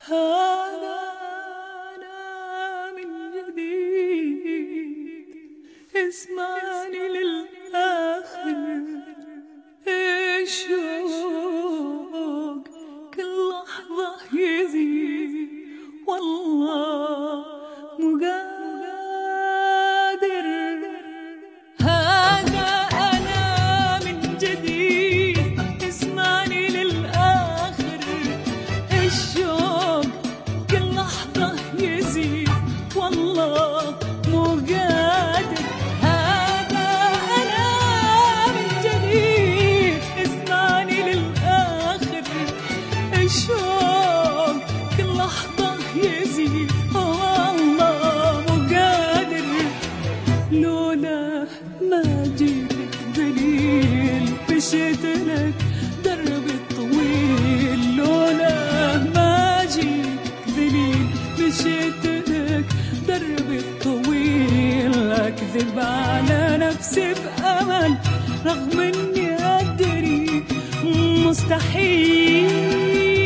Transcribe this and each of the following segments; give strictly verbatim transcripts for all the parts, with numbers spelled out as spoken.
هذا أنا من جديد، اسمعني للآخر. الشوق كل لحظة يزيد، والله مو قادر. هذا أنا من جديد، اسمعني للآخر. الشوق كل لحظة يزيد، والله مو قادر. هذا أنا من جديد، اسمعني للآخر. الشوق كل لحظة يزيد، والله مو قادر. لولا ما جيتك دليل، مشيت لك دربي الطويل. لولا ما جيتك دليل، مشيت لك دربي الطويل. أكذب على نفسي بأمل، رغم إني أدري مستحيل.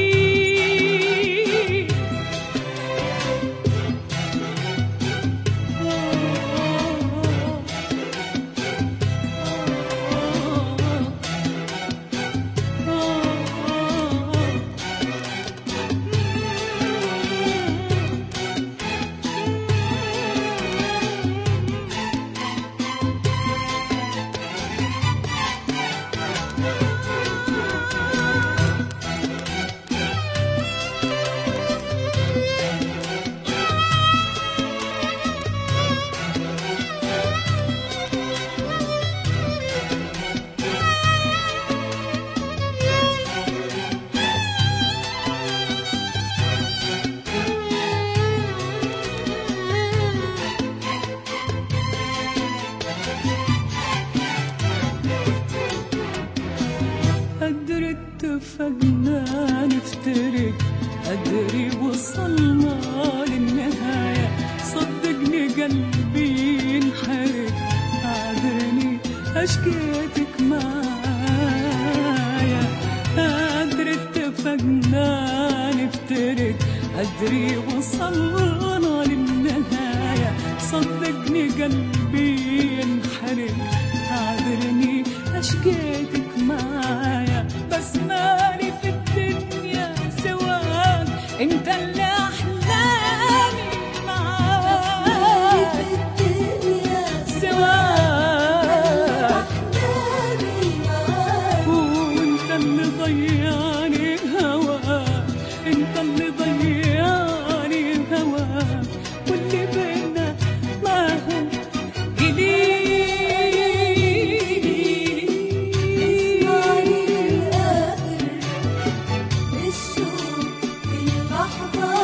أدري اتفقنا نفترق، أدري وصلنا للنهاية. صدقني قلبي ينحرق، أعذرني أشكيتك معايا. أدري اتفقنا نفترق، أدري وصلنا للنهاية. صدقني قلبي ينحرق، أعذرني أشكيتك معايا. بس مالي في الدنيا سواك، انت اللي احلامي معاك. سواك وانت اللي ضيعني هواك، انت اللي ضيعني هواك. واللي بينا ما هو إلي. الشوق كل لحظة